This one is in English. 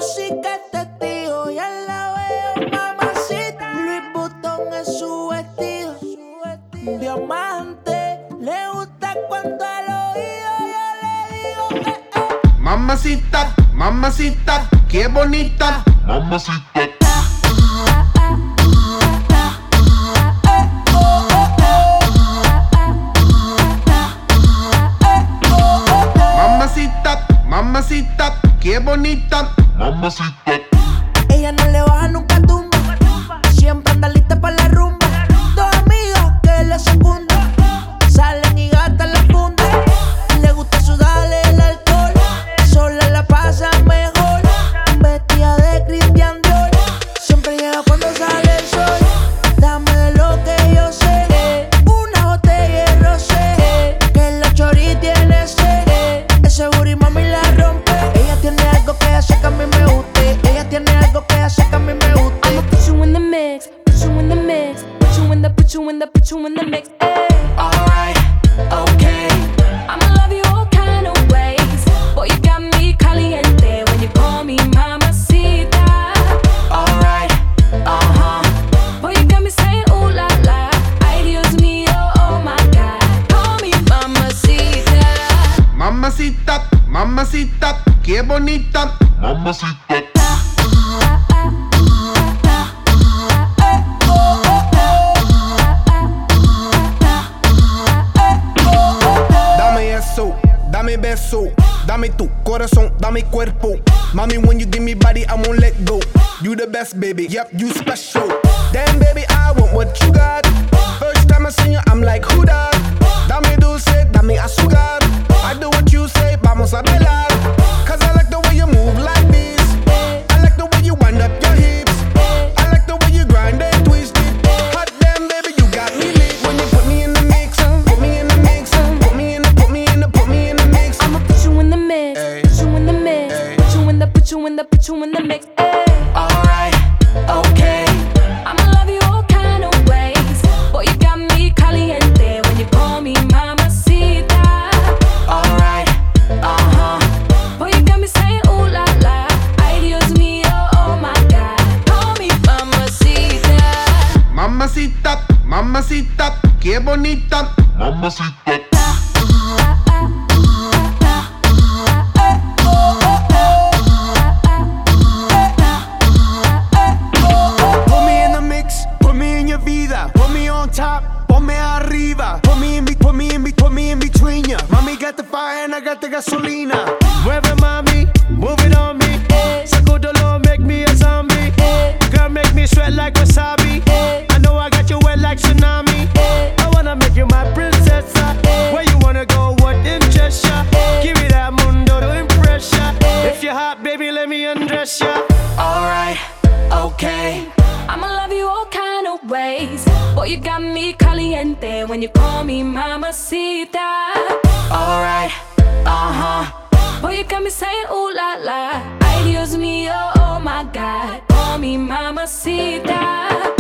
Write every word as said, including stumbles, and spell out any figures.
música es testigo, ya la veo, mamacita. Louis Vuitton es su vestido, diamante. Le gusta cuando al oído yo le digo eh, eh. Mamacita, mamacita, qué bonita. Mamacita. Mamacita, mamacita, qué bonita. Mamacita. Ella no le baja nunca tumba, siempre anda lista para la rumba. Dos amigas que le secundan, salen y gastan la funda. Le gusta sudarle el alcohol, sola la pasa mejor. Vestida de Christian Dior, siempre llega cuando sale el sol. Dame de lo que yo sé, una botella de rosé, que la chori tiene sed. Ese booty mami la rompe. Ella tiene algo que hace que a mí me guste. Ella tiene algo que hace que a mí me guste. I'ma put you in the mix, put you in the mix, put you in the, put you in the, put you in the mix. Ay. Alright, okay. I'ma love you all kind of ways. Boy, you got me caliente when you call me mamacita. Alright, uh-huh. Boy, you got me saying ooh la la. Ay, Dios mío, oh my God. Call me mamacita. Mamacita, mamacita, qué bonita. Mamacita. Dame eso, dame beso, dame tu corazón, dame cuerpo. Mami, when you give me body, I won't let go. You the best, baby, yep, you special. Damn, baby, I want what you got. First time I see you, I'm like, who that? Dame dulce, dame azúcar. I do what you say, vamos a bailar. Cause I like the way you move like this. I like the way you wind up your hips. I like the way you grind and twist it. Hot damn, baby, you got me lit. When you put me in the mix, put me in the mix, put me in the, put me in the, put me in the mix. I'ma put you in the mix, Ay. put you in the mix, Ay. put you in the, put you in the, put you in the mix. Ay. Alright, okay. I'ma love you all kind of ways. Boy, you got me caliente when you call me mamacita. Alright, uh-huh. Boy, you got me saying ooh la la. Ay, Dios mío, oh my God. Call me mamacita. Mamacita, mamacita, qué bonita. Mamacita. Put me in the mix, put me in your vida. Put me on top, ponme arriba. Put me in, be- put me in, be- put me in between ya. Mommy got the fire and I got the gasolina. Mueve mami, move it on me. Sacudolo, make me a zombie. Girl, make me sweat like wasabi. I know I got you wet like tsunami. I wanna make you my princess. Where you wanna go, what interests ya? Give me that mundo to impress ya. If you're hot, baby, let me undress ya. Alright, okay. I'ma love you all kind of ways. Boy, you got me caliente when you call me mamacita. Alright, uh-huh. Boy, you got me saying ooh la la. Ay, Dios mío, oh my God. Call me mamacita.